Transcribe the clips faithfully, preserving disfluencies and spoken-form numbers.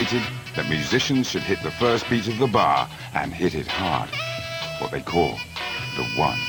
decided that musicians should hit the first beat of the bar and hit it hard. What they call the one.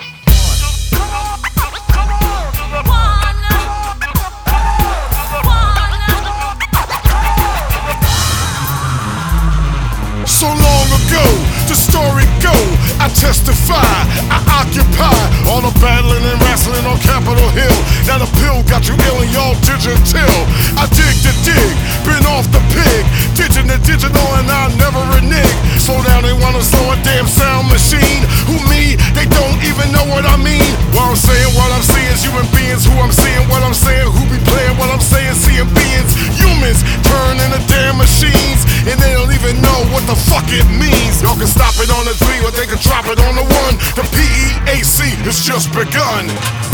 So long ago, the story go, I testify, I occupy all the battling and wrestling on Capitol Hill. Now the pill got you ill and y'all digital. I dig the dig, been off the pig, ditching the digital and I never renege. Slow down, they wanna slow a damn sound machine. Who me? They don't even know what I mean. What I'm saying, what I'm seeing is human beings. Who I'm seeing, what I'm saying, who be playing what I'm saying, seeing beings. Humans turn into damn machines, and they don't even know what the fuck it means. Y'all can stop it on the three, or they can drop it on the one. The P E A C has just begun.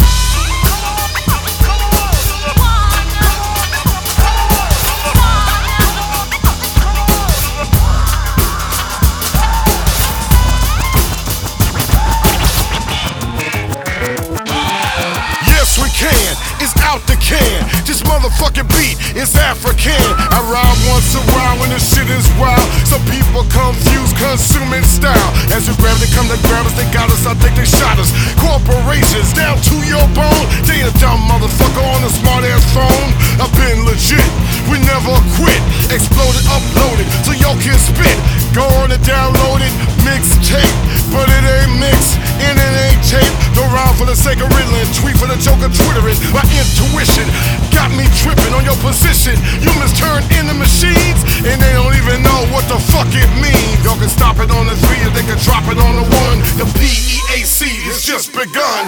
Yes, we can. It's out the can. This motherfucking beat is African. I ride once a while when this shit is wild. Some people confuse consuming style. As you grab, they come to grab us. They got us, I think they shot us. Corporations down to your bone. They a dumb motherfucker on a smart ass phone. I've been legit. We never quit. Exploded, uploaded, so y'all can spit. Go on and download it. Mixtape, but it ain't mixed and it ain't tape. Don't rhyme for the sake of riddling. Tweet for the joke of twittering. My intuition got me tripping on your position. Humans turn into machines, and they don't even know what the fuck it means. Y'all can stop it on the three, or they can drop it on the one. The P E A C has just begun.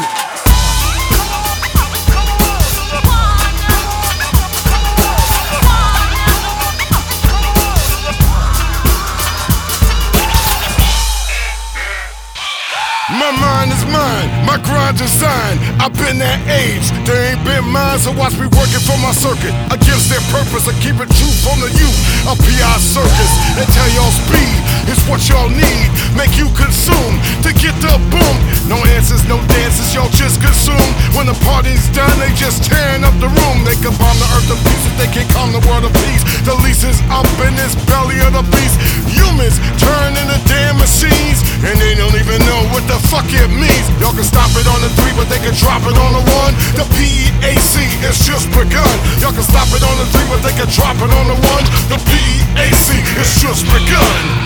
My mind is mine, my grind design. I've been that age, they ain't been mine, so watch me working for my circuit. Against their purpose, I keep it true from the youth. A P I circus, they tell y'all speed is what y'all need. Make you consume to get the boom. No answers, no dances, y'all just consume. When the party's done, they just tearing up the room. They can bomb the earth to pieces, they can't calm the world of peace. The lease is up in this belly of the beast. Humans turn into damn machines, and they don't even know what the fuck it means. Y'all can stop it on the three, but they can drop it on the one. The P E A C has just begun. Y'all can stop it on the three, but they can drop it on the one. The P E A C has just begun.